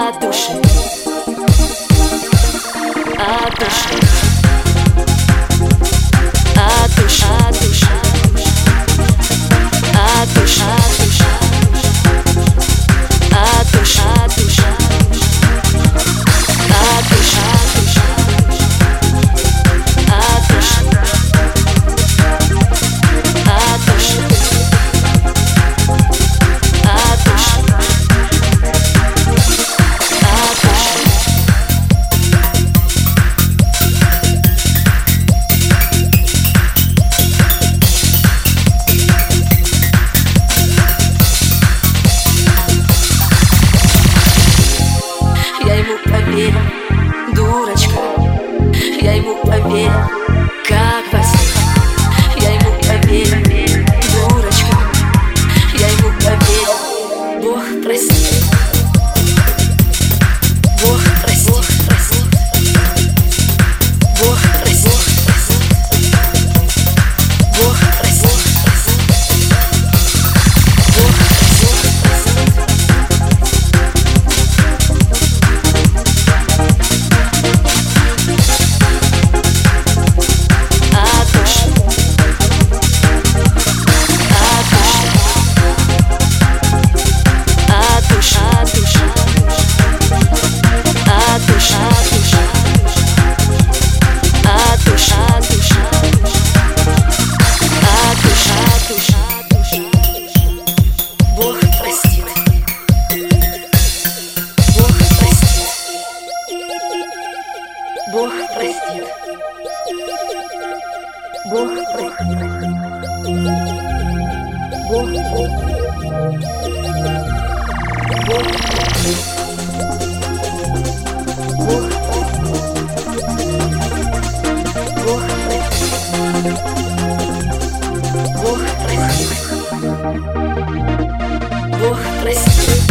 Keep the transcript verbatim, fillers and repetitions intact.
от души, от души, от души, от души, от души, от души, от души, от души, от души, от души, от души. Я ему поверил, дурочка, я ему поверил, как во сне. Я ему поверил, дурочка, я ему поверил. Бог прости, Бог прости, Бог прости, Бог прости, Бог Бог простит. Бог простит. Бог простит. Бог простит. Бог простит. Бог простит. Бог простит. Бог простит.